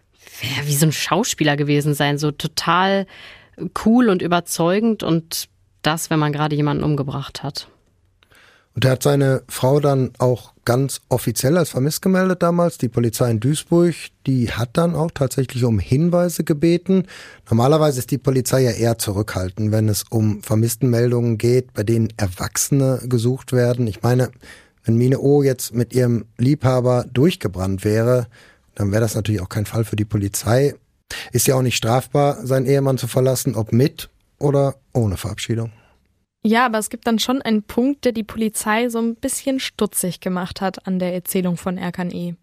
ja, wie so ein Schauspieler gewesen sein, so total cool und überzeugend und das, wenn man gerade jemanden umgebracht hat. Und er hat seine Frau dann auch ganz offiziell als vermisst gemeldet damals. Die Polizei in Duisburg, die hat dann auch tatsächlich um Hinweise gebeten. Normalerweise ist die Polizei ja eher zurückhaltend, wenn es um Vermisstenmeldungen geht, bei denen Erwachsene gesucht werden. Ich meine, wenn Mine O jetzt mit ihrem Liebhaber durchgebrannt wäre, dann wäre das natürlich auch kein Fall für die Polizei. Ist ja auch nicht strafbar, seinen Ehemann zu verlassen, ob mit oder ohne Verabschiedung. Ja, aber es gibt dann schon einen Punkt, der die Polizei so ein bisschen stutzig gemacht hat an der Erzählung von Erkan E.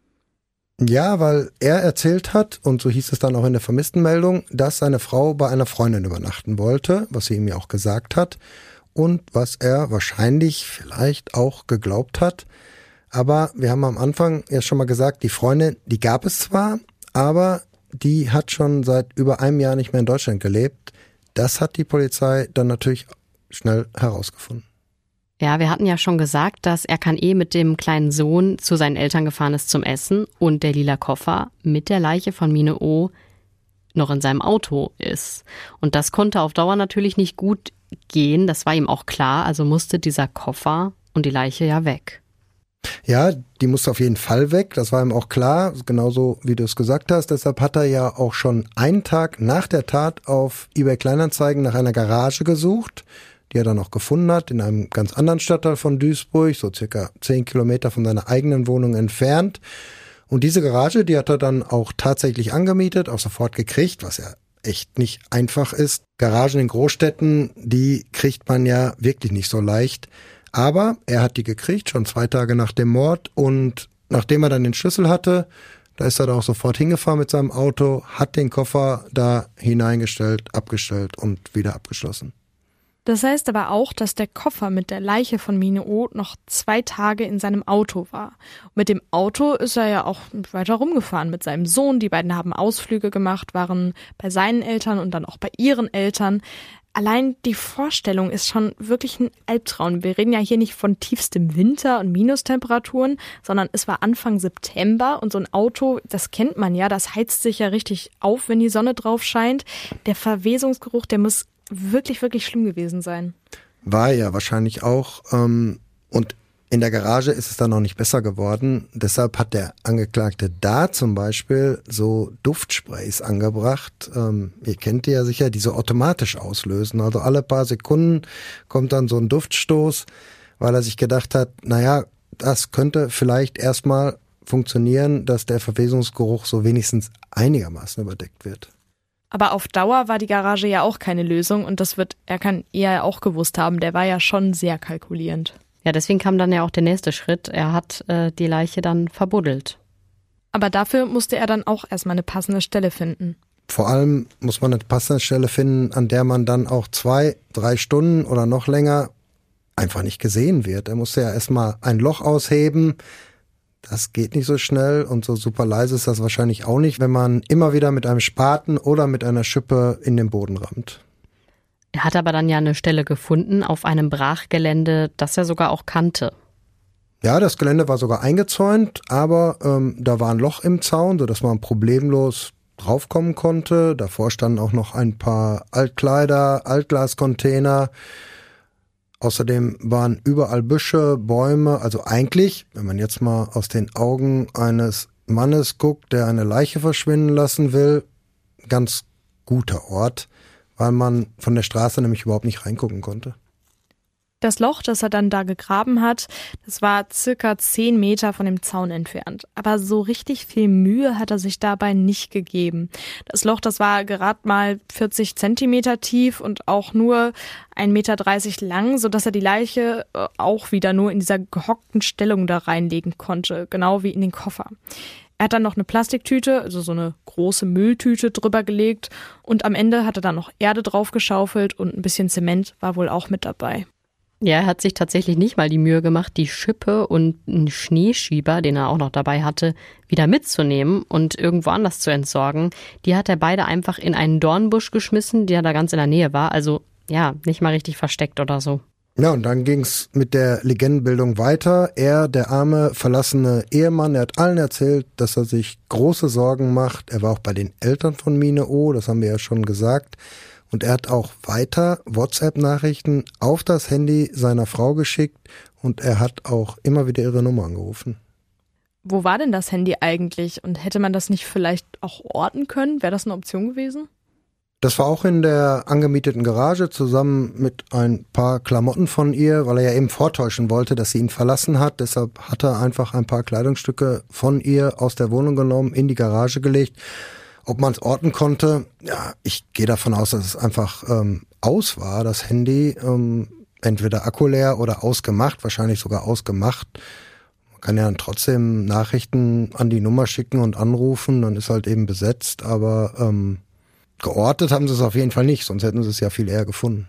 Ja, weil er erzählt hat, und so hieß es dann auch in der Vermisstenmeldung, dass seine Frau bei einer Freundin übernachten wollte, was sie ihm ja auch gesagt hat und was er wahrscheinlich vielleicht auch geglaubt hat. Aber wir haben am Anfang ja schon mal gesagt, die Freundin, die gab es zwar, aber die hat schon seit über einem Jahr nicht mehr in Deutschland gelebt. Das hat die Polizei dann natürlich schnell herausgefunden. Ja, wir hatten ja schon gesagt, dass Erkan E. mit dem kleinen Sohn zu seinen Eltern gefahren ist zum Essen und der lila Koffer mit der Leiche von Mine O. noch in seinem Auto ist. Und das konnte auf Dauer natürlich nicht gut gehen, das war ihm auch klar, also musste dieser Koffer und die Leiche ja weg. Ja, die musste auf jeden Fall weg, das war ihm auch klar, genauso wie du es gesagt hast. Deshalb hat er ja auch schon einen Tag nach der Tat auf eBay Kleinanzeigen nach einer Garage gesucht, die er dann auch gefunden hat, in einem ganz anderen Stadtteil von Duisburg, so circa zehn Kilometer von seiner eigenen Wohnung entfernt. Und diese Garage, die hat er dann auch tatsächlich angemietet, auch sofort gekriegt, was ja echt nicht einfach ist. Garagen in Großstädten, die kriegt man ja wirklich nicht so leicht. Aber er hat die gekriegt, schon zwei Tage nach dem Mord. Und nachdem er dann den Schlüssel hatte, da ist er da auch sofort hingefahren mit seinem Auto, hat den Koffer da hineingestellt, abgestellt und wieder abgeschlossen. Das heißt aber auch, dass der Koffer mit der Leiche von Mine O. noch zwei Tage in seinem Auto war. Und mit dem Auto ist er ja auch weiter rumgefahren mit seinem Sohn. Die beiden haben Ausflüge gemacht, waren bei seinen Eltern und dann auch bei ihren Eltern. Allein die Vorstellung ist schon wirklich ein Albtraum. Wir reden ja hier nicht von tiefstem Winter und Minustemperaturen, sondern es war Anfang September und so ein Auto, das kennt man ja, das heizt sich ja richtig auf, wenn die Sonne drauf scheint. Der Verwesungsgeruch, der muss wirklich, wirklich schlimm gewesen sein. War ja wahrscheinlich auch. Ähm, und in der Garage ist es dann noch nicht besser geworden. Deshalb hat der Angeklagte da zum Beispiel so Duftsprays angebracht. Ähm, ihr kennt die ja sicher, die so automatisch auslösen. Also alle paar Sekunden kommt dann so ein Duftstoß, weil er sich gedacht hat, naja, das könnte vielleicht erstmal funktionieren, dass der Verwesungsgeruch so wenigstens einigermaßen überdeckt wird. Aber auf Dauer war die Garage ja auch keine Lösung und das wird Erkan eher auch gewusst haben. Der war ja schon sehr kalkulierend. Ja, deswegen kam dann ja auch der nächste Schritt. Er hat äh, die Leiche dann verbuddelt. Aber dafür musste er dann auch erstmal eine passende Stelle finden. Vor allem muss man eine passende Stelle finden, an der man dann auch zwei, drei Stunden oder noch länger einfach nicht gesehen wird. Er musste ja erstmal ein Loch ausheben. Das geht nicht so schnell und so super leise ist das wahrscheinlich auch nicht, wenn man immer wieder mit einem Spaten oder mit einer Schippe in den Boden rammt. Er hat aber dann ja eine Stelle gefunden auf einem Brachgelände, das er sogar auch kannte. Ja, das Gelände war sogar eingezäunt, aber ähm, da war ein Loch im Zaun, sodass man problemlos draufkommen konnte. Davor standen auch noch ein paar Altkleider, Altglascontainer. Außerdem waren überall Büsche, Bäume, also eigentlich, wenn man jetzt mal aus den Augen eines Mannes guckt, der eine Leiche verschwinden lassen will, ganz guter Ort, weil man von der Straße nämlich überhaupt nicht reingucken konnte. Das Loch, das er dann da gegraben hat, das war circa zehn Meter von dem Zaun entfernt. Aber so richtig viel Mühe hat er sich dabei nicht gegeben. Das Loch, das war gerade mal vierzig Zentimeter tief und auch nur ein Meter dreißig lang, sodass er die Leiche auch wieder nur in dieser gehockten Stellung da reinlegen konnte, genau wie in den Koffer. Er hat dann noch eine Plastiktüte, also so eine große Mülltüte drüber gelegt und am Ende hat er dann noch Erde draufgeschaufelt und ein bisschen Zement war wohl auch mit dabei. Ja, er hat sich tatsächlich nicht mal die Mühe gemacht, die Schippe und einen Schneeschieber, den er auch noch dabei hatte, wieder mitzunehmen und irgendwo anders zu entsorgen. Die hat er beide einfach in einen Dornbusch geschmissen, der da ganz in der Nähe war. Also ja, nicht mal richtig versteckt oder so. Ja, und dann ging's mit der Legendenbildung weiter. Er, der arme, verlassene Ehemann, er hat allen erzählt, dass er sich große Sorgen macht. Er war auch bei den Eltern von Mine O, das haben wir ja schon gesagt. Und er hat auch weiter WhatsApp-Nachrichten auf das Handy seiner Frau geschickt und er hat auch immer wieder ihre Nummer angerufen. Wo war denn das Handy eigentlich und hätte man das nicht vielleicht auch orten können? Wäre das eine Option gewesen? Das war auch in der angemieteten Garage zusammen mit ein paar Klamotten von ihr, weil er ja eben vortäuschen wollte, dass sie ihn verlassen hat. Deshalb hat er einfach ein paar Kleidungsstücke von ihr aus der Wohnung genommen, in die Garage gelegt. Ob man es orten konnte, ja, ich gehe davon aus, dass es einfach ähm, aus war, das Handy. Ähm, entweder Akku leer oder ausgemacht, wahrscheinlich sogar ausgemacht. Man kann ja dann trotzdem Nachrichten an die Nummer schicken und anrufen, dann ist halt eben besetzt, aber ähm, geortet haben sie es auf jeden Fall nicht, sonst hätten sie es ja viel eher gefunden.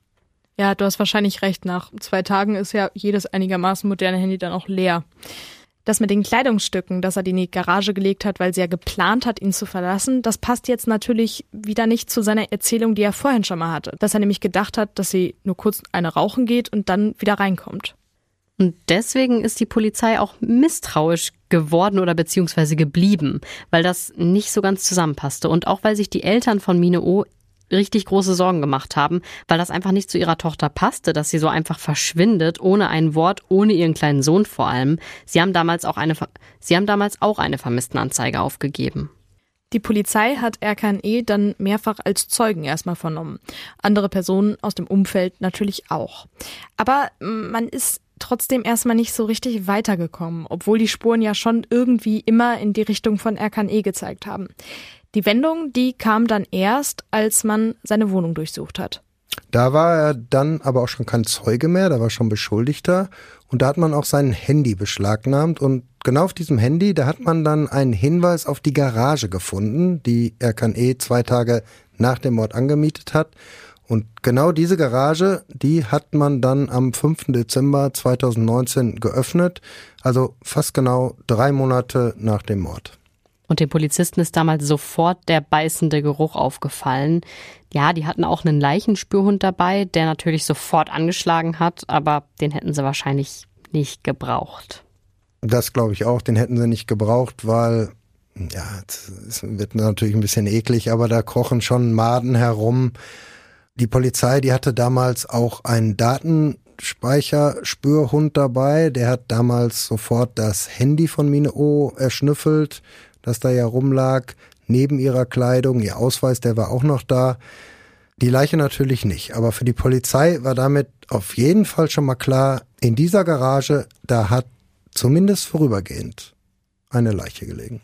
Ja, du hast wahrscheinlich recht. Nach zwei Tagen ist ja jedes einigermaßen moderne Handy dann auch leer. Das mit den Kleidungsstücken, dass er die in die Garage gelegt hat, weil sie ja geplant hat, ihn zu verlassen, das passt jetzt natürlich wieder nicht zu seiner Erzählung, die er vorhin schon mal hatte. Dass er nämlich gedacht hat, dass sie nur kurz eine rauchen geht und dann wieder reinkommt. Und deswegen ist die Polizei auch misstrauisch geworden oder beziehungsweise geblieben, weil das nicht so ganz zusammenpasste. Und auch weil sich die Eltern von Mine O richtig große Sorgen gemacht haben, weil das einfach nicht zu ihrer Tochter passte, dass sie so einfach verschwindet, ohne ein Wort, ohne ihren kleinen Sohn vor allem. Sie haben damals auch eine, sie haben damals auch eine Vermisstenanzeige aufgegeben. Die Polizei hat Erkan E. dann mehrfach als Zeugen erstmal vernommen. Andere Personen aus dem Umfeld natürlich auch. Aber man ist trotzdem erstmal nicht so richtig weitergekommen, obwohl die Spuren ja schon irgendwie immer in die Richtung von Erkan E. gezeigt haben. Die Wendung, die kam dann erst, als man seine Wohnung durchsucht hat. Da war er dann aber auch schon kein Zeuge mehr, da war schon Beschuldigter und da hat man auch sein Handy beschlagnahmt und genau auf diesem Handy, da hat man dann einen Hinweis auf die Garage gefunden, die Erkan E. zwei Tage nach dem Mord angemietet hat. Und genau diese Garage, die hat man dann am fünften Dezember zweitausendneunzehn geöffnet, also fast genau drei Monate nach dem Mord. Und den Polizisten ist damals sofort der beißende Geruch aufgefallen. Ja, die hatten auch einen Leichenspürhund dabei, der natürlich sofort angeschlagen hat, aber den hätten sie wahrscheinlich nicht gebraucht. Das glaube ich auch, den hätten sie nicht gebraucht, weil, ja, es wird natürlich ein bisschen eklig, aber da krochen schon Maden herum. Die Polizei, die hatte damals auch einen Datenspeicherspürhund dabei, der hat damals sofort das Handy von Mine O erschnüffelt, das da ja rumlag, neben ihrer Kleidung, ihr Ausweis, der war auch noch da. Die Leiche natürlich nicht, aber für die Polizei war damit auf jeden Fall schon mal klar, in dieser Garage, da hat zumindest vorübergehend eine Leiche gelegen.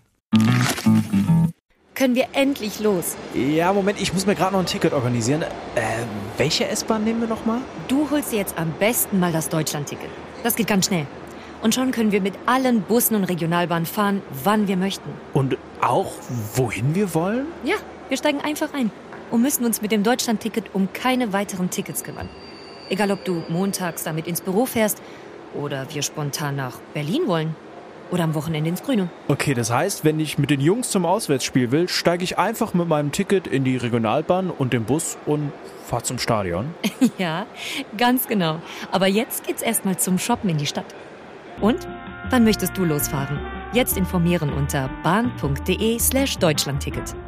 Können wir endlich los? Ja, Moment, ich muss mir gerade noch ein Ticket organisieren. Äh, welche S-Bahn nehmen wir nochmal? Du holst dir jetzt am besten mal das Deutschland-Ticket. Das geht ganz schnell. Und schon können wir mit allen Bussen und Regionalbahnen fahren, wann wir möchten. Und auch, wohin wir wollen? Ja, wir steigen einfach ein und müssen uns mit dem Deutschland-Ticket um keine weiteren Tickets kümmern. Egal, ob du montags damit ins Büro fährst oder wir spontan nach Berlin wollen oder am Wochenende ins Grüne. Okay, das heißt, wenn ich mit den Jungs zum Auswärtsspiel will, steige ich einfach mit meinem Ticket in die Regionalbahn und den Bus und fahre zum Stadion. Ja, ganz genau. Aber jetzt geht's erstmal zum Shoppen in die Stadt. Und? Wann möchtest du losfahren? Jetzt informieren unter bahn.de slash Deutschlandticket.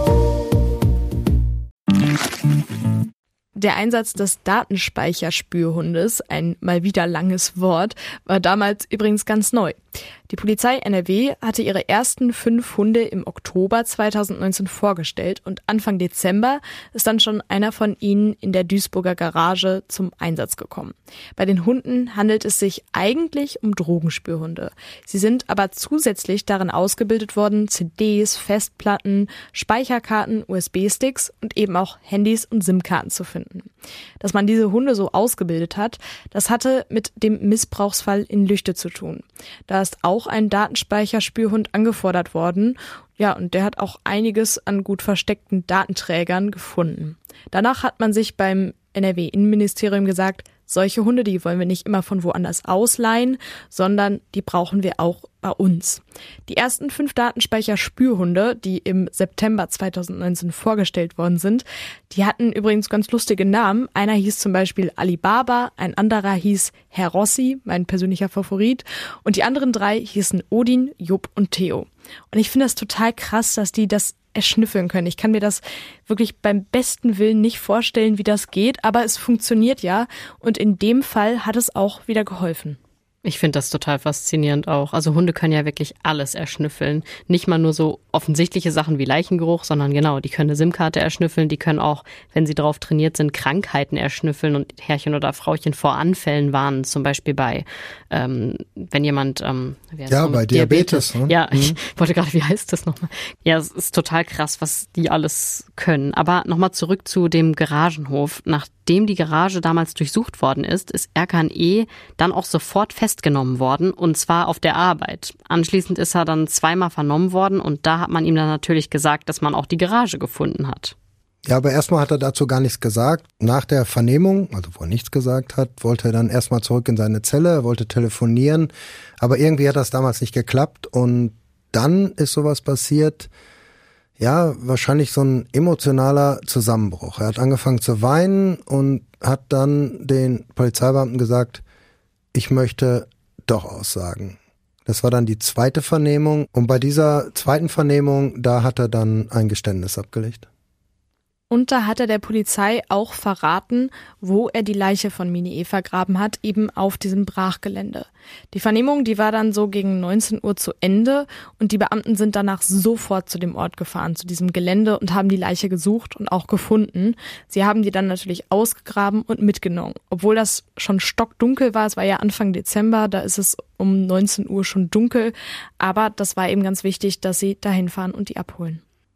Der Einsatz des Datenspeicherspürhundes, ein mal wieder langes Wort, war damals übrigens ganz neu. Die Polizei N R W hatte ihre ersten fünf Hunde im Oktober zweitausendneunzehn vorgestellt und Anfang Dezember ist dann schon einer von ihnen in der Duisburger Garage zum Einsatz gekommen. Bei den Hunden handelt es sich eigentlich um Drogenspürhunde. Sie sind aber zusätzlich darin ausgebildet worden, C Ds, Festplatten, Speicherkarten, U S B-Sticks und eben auch Handys und SIM-Karten zu finden. Dass man diese Hunde so ausgebildet hat, das hatte mit dem Missbrauchsfall in Lüchte zu tun. Da ist auch ein Datenspeicherspürhund angefordert worden. Ja, und der hat auch einiges an gut versteckten Datenträgern gefunden. Danach hat man sich beim N R W-Innenministerium gesagt, solche Hunde, die wollen wir nicht immer von woanders ausleihen, sondern die brauchen wir auch bei uns. Die ersten fünf Datenspeicher-Spürhunde, die im September zweitausendneunzehn vorgestellt worden sind, die hatten übrigens ganz lustige Namen. Einer hieß zum Beispiel Alibaba, ein anderer hieß Herr Rossi, mein persönlicher Favorit, und die anderen drei hießen Odin, Jupp und Theo. Und ich finde das total krass, dass die das erschnüffeln können. Ich kann mir das wirklich beim besten Willen nicht vorstellen, wie das geht, aber es funktioniert ja und in dem Fall hat es auch wieder geholfen. Ich finde das total faszinierend auch. Also Hunde können ja wirklich alles erschnüffeln. Nicht mal nur so offensichtliche Sachen wie Leichengeruch, sondern genau, die können eine SIM-Karte erschnüffeln, die können auch, wenn sie drauf trainiert sind, Krankheiten erschnüffeln und Herrchen oder Frauchen vor Anfällen warnen. Zum Beispiel bei, ähm, wenn jemand, ähm, wie heißt ja, das bei Diabetes. Diabetes. Ne? Ja, mhm. Ich wollte gerade, wie heißt das nochmal? Ja, es ist total krass, was die alles können. Aber nochmal zurück zu dem Garagenhof. Nachdem die Garage damals durchsucht worden ist, ist Erkan E. dann auch sofort festgenommen worden, und zwar auf der Arbeit. Anschließend ist er dann zweimal vernommen worden und da hat man ihm dann natürlich gesagt, dass man auch die Garage gefunden hat. Ja, aber erstmal hat er dazu gar nichts gesagt. Nach der Vernehmung, also wo er nichts gesagt hat, wollte er dann erstmal zurück in seine Zelle, er wollte telefonieren, aber irgendwie hat das damals nicht geklappt und dann ist sowas passiert, ja, wahrscheinlich so ein emotionaler Zusammenbruch. Er hat angefangen zu weinen und hat dann den Polizeibeamten gesagt, ich möchte doch aussagen. Das war dann die zweite Vernehmung und bei dieser zweiten Vernehmung, da hat er dann ein Geständnis abgelegt. Und da hat er der Polizei auch verraten, wo er die Leiche von Mine E. vergraben hat, eben auf diesem Brachgelände. Die Vernehmung, die war dann so gegen neunzehn Uhr zu Ende und die Beamten sind danach sofort zu dem Ort gefahren, zu diesem Gelände und haben die Leiche gesucht und auch gefunden. Sie haben die dann natürlich ausgegraben und mitgenommen. Obwohl das schon stockdunkel war, es war ja Anfang Dezember, da ist es um neunzehn Uhr schon dunkel, aber das war eben ganz wichtig, dass sie dahin fahren und die abholen.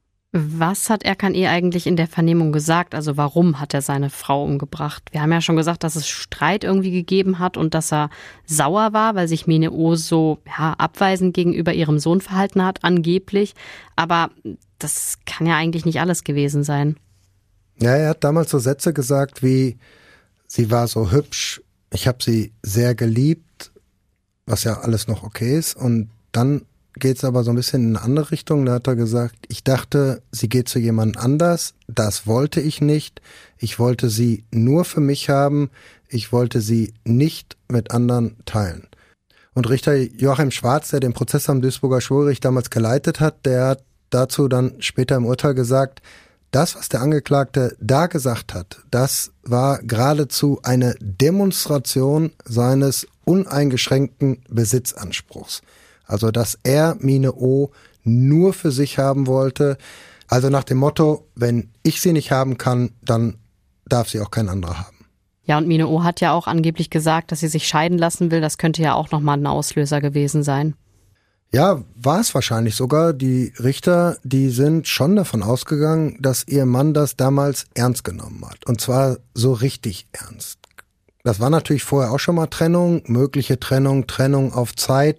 Was hat Erkan E. eigentlich in der Vernehmung gesagt? Also warum hat er seine Frau umgebracht? Wir haben ja schon gesagt, dass es Streit irgendwie gegeben hat und dass er sauer war, weil sich Mine O. so ja, abweisend gegenüber ihrem Sohn verhalten hat, angeblich. Aber das kann ja eigentlich nicht alles gewesen sein. Ja, er hat damals so Sätze gesagt wie, sie war so hübsch, ich habe sie sehr geliebt, was ja alles noch okay ist. Und dann geht es aber so ein bisschen in eine andere Richtung. Da hat er gesagt, ich dachte, sie geht zu jemand anders. Das wollte ich nicht. Ich wollte sie nur für mich haben. Ich wollte sie nicht mit anderen teilen. Und Richter Joachim Schwarz, der den Prozess am Duisburger Schwurgericht damals geleitet hat, der hat dazu dann später im Urteil gesagt, das, was der Angeklagte da gesagt hat, das war geradezu eine Demonstration seines uneingeschränkten Besitzanspruchs. Also, dass er Mine O. nur für sich haben wollte. Also nach dem Motto, wenn ich sie nicht haben kann, dann darf sie auch kein anderer haben. Ja, und Mine O. hat ja auch angeblich gesagt, dass sie sich scheiden lassen will. Das könnte ja auch nochmal ein Auslöser gewesen sein. Ja, war es wahrscheinlich sogar. Die Richter, die sind schon davon ausgegangen, dass ihr Mann das damals ernst genommen hat. Und zwar so richtig ernst. Das war natürlich vorher auch schon mal Trennung, mögliche Trennung, Trennung auf Zeit.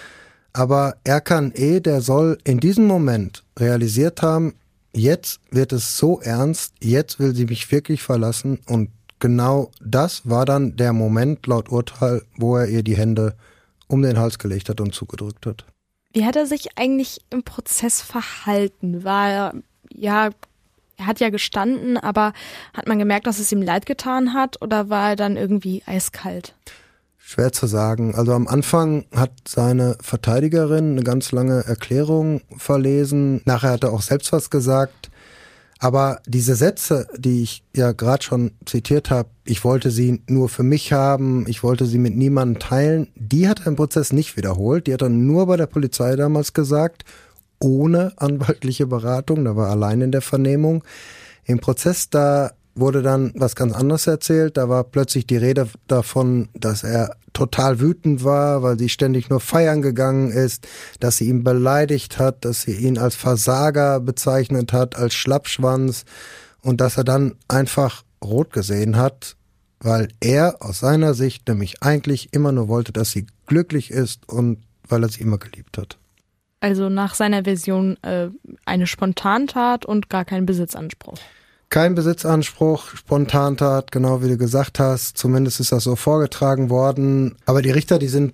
Aber Erkan E., der soll in diesem Moment realisiert haben, jetzt wird es so ernst, jetzt will sie mich wirklich verlassen. Und genau das war dann der Moment laut Urteil, wo er ihr die Hände um den Hals gelegt hat und zugedrückt hat. Wie hat er sich eigentlich im Prozess verhalten? War er, ja, er hat ja gestanden, aber hat man gemerkt, dass es ihm leid getan hat oder war er dann irgendwie eiskalt? Schwer zu sagen. Also am Anfang hat seine Verteidigerin eine ganz lange Erklärung verlesen. Nachher hat er auch selbst was gesagt. Aber diese Sätze, die ich ja gerade schon zitiert habe, ich wollte sie nur für mich haben, ich wollte sie mit niemandem teilen, die hat er im Prozess nicht wiederholt. Die hat er nur bei der Polizei damals gesagt, ohne anwaltliche Beratung. Da war er allein in der Vernehmung. Im Prozess, da wurde dann was ganz anderes erzählt. Da war plötzlich die Rede davon, dass er total wütend war, weil sie ständig nur feiern gegangen ist, dass sie ihn beleidigt hat, dass sie ihn als Versager bezeichnet hat, als Schlappschwanz und dass er dann einfach rot gesehen hat, weil er aus seiner Sicht nämlich eigentlich immer nur wollte, dass sie glücklich ist und weil er sie immer geliebt hat. Also nach seiner Version äh, eine Spontantat und gar kein Besitzanspruch. Kein Besitzanspruch, Spontantat, genau wie du gesagt hast. Zumindest ist das so vorgetragen worden. Aber die Richter, die sind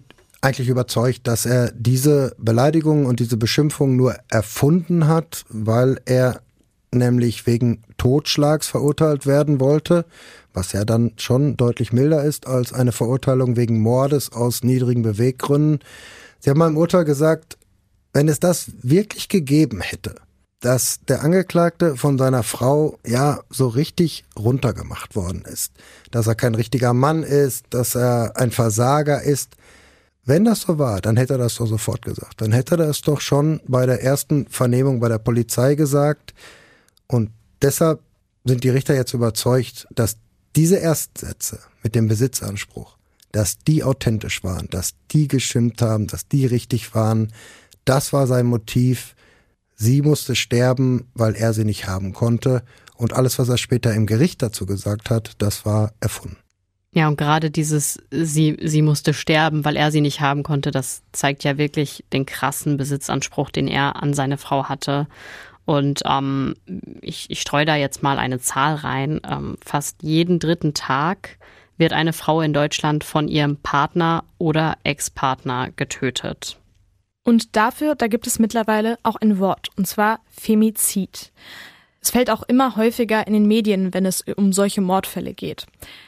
eigentlich überzeugt, dass er diese Beleidigung und diese Beschimpfung nur erfunden hat, weil er nämlich wegen Totschlags verurteilt werden wollte, was ja dann schon deutlich milder ist als eine Verurteilung wegen Mordes aus niedrigen Beweggründen. Sie haben mal im Urteil gesagt, wenn es das wirklich gegeben hätte, dass der Angeklagte von seiner Frau ja so richtig runtergemacht worden ist, dass er kein richtiger Mann ist, dass er ein Versager ist. Wenn das so war, dann hätte er das doch sofort gesagt. Dann hätte er das doch schon bei der ersten Vernehmung bei der Polizei gesagt. Und deshalb sind die Richter jetzt überzeugt, dass diese Erstsätze mit dem Besitzanspruch, dass die authentisch waren, dass die gestimmt haben, dass die richtig waren. Das war sein Motiv. Sie musste sterben, weil er sie nicht haben konnte. Und alles, was er später im Gericht dazu gesagt hat, das war erfunden. Ja, und gerade dieses, sie, sie musste sterben, weil er sie nicht haben konnte, das zeigt ja wirklich den krassen Besitzanspruch, den er an seine Frau hatte. Und ähm, ich, ich streue da jetzt mal eine Zahl rein. Ähm, fast jeden dritten Tag wird eine Frau in Deutschland von ihrem Partner oder Ex-Partner getötet. Und dafür, da gibt es mittlerweile auch ein Wort, und zwar Femizid. Es fällt auch immer häufiger in den Medien, wenn es um solche Mordfälle geht.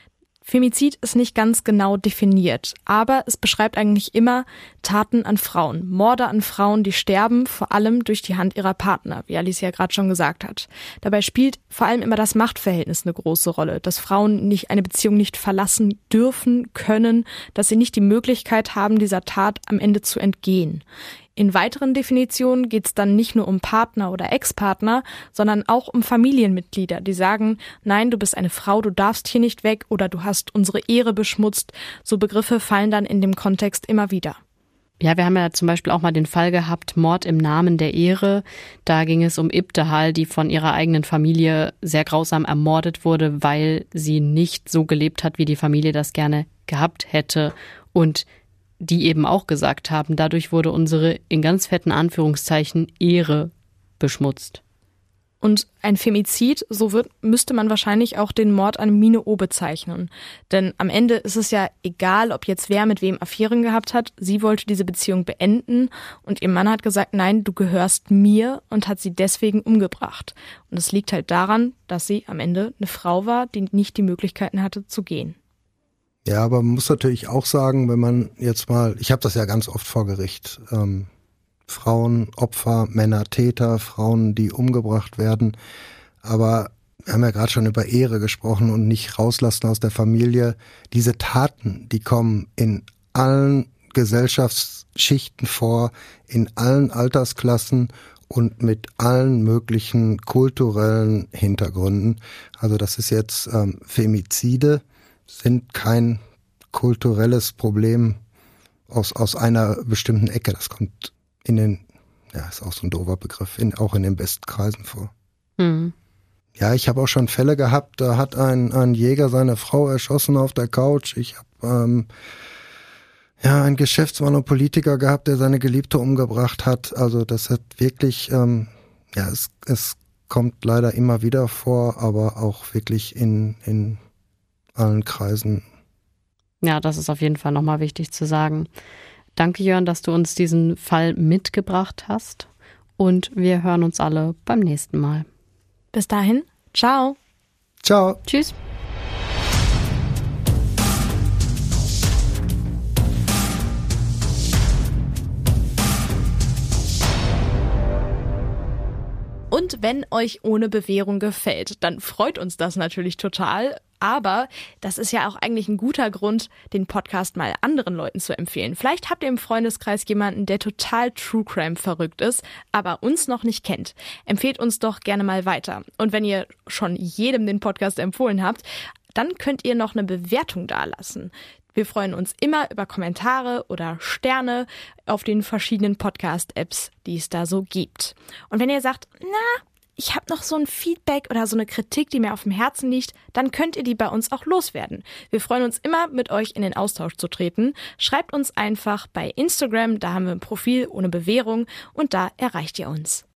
Femizid ist nicht ganz genau definiert, aber es beschreibt eigentlich immer Taten an Frauen, Morde an Frauen, die sterben, vor allem durch die Hand ihrer Partner, wie Alice ja gerade schon gesagt hat. Dabei spielt vor allem immer das Machtverhältnis eine große Rolle, dass Frauen nicht eine Beziehung nicht verlassen dürfen, können, dass sie nicht die Möglichkeit haben, dieser Tat am Ende zu entgehen. In weiteren Definitionen geht es dann nicht nur um Partner oder Ex-Partner, sondern auch um Familienmitglieder, die sagen, nein, du bist eine Frau, du darfst hier nicht weg oder du hast unsere Ehre beschmutzt. So Begriffe fallen dann in dem Kontext immer wieder. Ja, wir haben ja zum Beispiel auch mal den Fall gehabt, Mord im Namen der Ehre. Da ging es um Ibtihal, die von ihrer eigenen Familie sehr grausam ermordet wurde, weil sie nicht so gelebt hat, wie die Familie das gerne gehabt hätte. Und die eben auch gesagt haben, dadurch wurde unsere in ganz fetten Anführungszeichen Ehre beschmutzt. Und ein Femizid, so wird, müsste man wahrscheinlich auch den Mord an Mine O bezeichnen. Denn am Ende ist es ja egal, ob jetzt wer mit wem Affären gehabt hat. Sie wollte diese Beziehung beenden und ihr Mann hat gesagt, nein, du gehörst mir und hat sie deswegen umgebracht. Und es liegt halt daran, dass sie am Ende eine Frau war, die nicht die Möglichkeiten hatte zu gehen. Ja, aber man muss natürlich auch sagen, wenn man jetzt mal, ich habe das ja ganz oft vor Gericht, ähm, Frauen, Opfer, Männer, Täter, Frauen, die umgebracht werden, aber wir haben ja gerade schon über Ehre gesprochen und nicht rauslassen aus der Familie. Diese Taten, die kommen in allen Gesellschaftsschichten vor, in allen Altersklassen und mit allen möglichen kulturellen Hintergründen. Also das ist jetzt ähm, Femizide, sind kein kulturelles Problem aus, aus einer bestimmten Ecke. Das kommt in den, ja, ist auch so ein doofer Begriff, in, auch in den besten Kreisen vor. Mhm. Ja, ich habe auch schon Fälle gehabt, da hat ein, ein Jäger seine Frau erschossen auf der Couch. Ich habe ähm, ja einen Geschäftsmann und Politiker gehabt, der seine Geliebte umgebracht hat. Also das hat wirklich, ähm, ja, es, es kommt leider immer wieder vor, aber auch wirklich in, in allen Kreisen. Ja, das ist auf jeden Fall nochmal wichtig zu sagen. Danke, Jörn, dass du uns diesen Fall mitgebracht hast und wir hören uns alle beim nächsten Mal. Bis dahin, ciao. Ciao. Tschüss. Und wenn euch Ohne Bewährung gefällt, dann freut uns das natürlich total. Aber das ist ja auch eigentlich ein guter Grund, den Podcast mal anderen Leuten zu empfehlen. Vielleicht habt ihr im Freundeskreis jemanden, der total True Crime verrückt ist, aber uns noch nicht kennt. Empfehlt uns doch gerne mal weiter. Und wenn ihr schon jedem den Podcast empfohlen habt, dann könnt ihr noch eine Bewertung dalassen. Wir freuen uns immer über Kommentare oder Sterne auf den verschiedenen Podcast-Apps, die es da so gibt. Und wenn ihr sagt, na, ich habe noch so ein Feedback oder so eine Kritik, die mir auf dem Herzen liegt, dann könnt ihr die bei uns auch loswerden. Wir freuen uns immer, mit euch in den Austausch zu treten. Schreibt uns einfach bei Instagram, da haben wir ein Profil ohne Bewährung und da erreicht ihr uns.